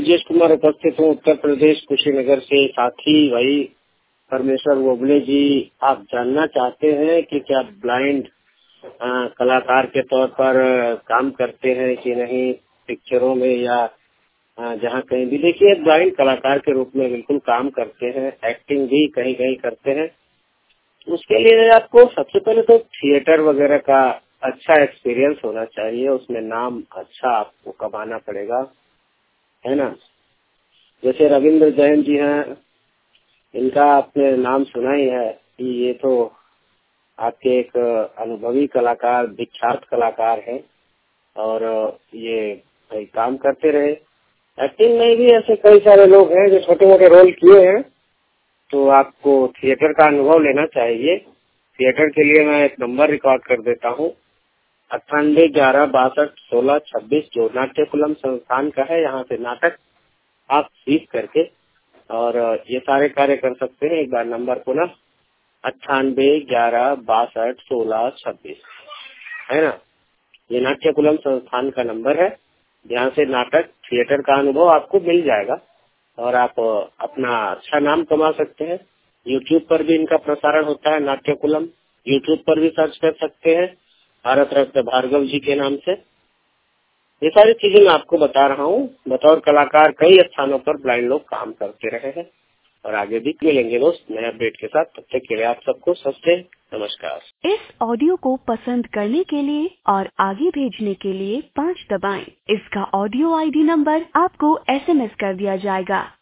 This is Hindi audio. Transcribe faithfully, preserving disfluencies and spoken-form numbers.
ब्रजेश कुमार उपस्थित हूँ उत्तर प्रदेश कुशीनगर से। साथी भाई परमेश्वर वोबले जी, आप जानना चाहते हैं कि क्या ब्लाइंड आ, कलाकार के तौर पर काम करते हैं कि नहीं पिक्चरों में या आ, जहाँ कहीं भी। देखिए, ब्लाइंड कलाकार के रूप में बिल्कुल काम करते हैं, एक्टिंग भी कहीं कहीं करते हैं। उसके लिए आपको सबसे पहले तो थिएटर वगैरह का अच्छा एक्सपीरियंस होना चाहिए, उसमें नाम अच्छा आपको कमाना पड़ेगा, है ना। जैसे रविंद्र जैन जी हैं, इनका आपने नाम सुना ही है कि ये तो आपके एक अनुभवी कलाकार, विख्यात कलाकार हैं और ये भाई काम करते रहे। एक्टिंग में भी ऐसे कई सारे लोग हैं जो छोटे मोटे रोल किए हैं, तो आपको थिएटर का अनुभव लेना चाहिए। थिएटर के लिए मैं एक नंबर रिकॉर्ड कर देता हूँ, अट्ठानवे ग्यारह बासठ सोलह छब्बीस, जो नाट्यकुलम संस्थान का है। यहाँ से नाटक आप सीख करके और ये सारे कार्य कर सकते हैं। एक बार नंबर पुनः अट्ठानवे ग्यारह बासठ सोलह छब्बीस, है ना। ये नाट्यकुलम संस्थान का नंबर है, यहाँ से नाटक थिएटर का अनुभव आपको मिल जाएगा और आप अपना अच्छा नाम कमा सकते हैं। यूट्यूब पर भी इनका प्रसारण होता है, नाट्यकुलम। यूट्यूब पर भी सर्च कर सकते हैं भारत रत्न भार्गव जी के नाम से। ये सारी चीजें मैं आपको बता रहा हूँ। बतौर कलाकार कई स्थानों पर ब्लाइंड लोग काम करते रहे हैं और आगे भी मिलेंगे दोस्त नए अपडेट के साथ। तब तक के लिए आप सबको सस्ते नमस्कार। इस ऑडियो को पसंद करने के लिए और आगे भेजने के लिए पाँच दबाएं। इसका ऑडियो आईडी नंबर आपको एसएमएस कर दिया जाएगा।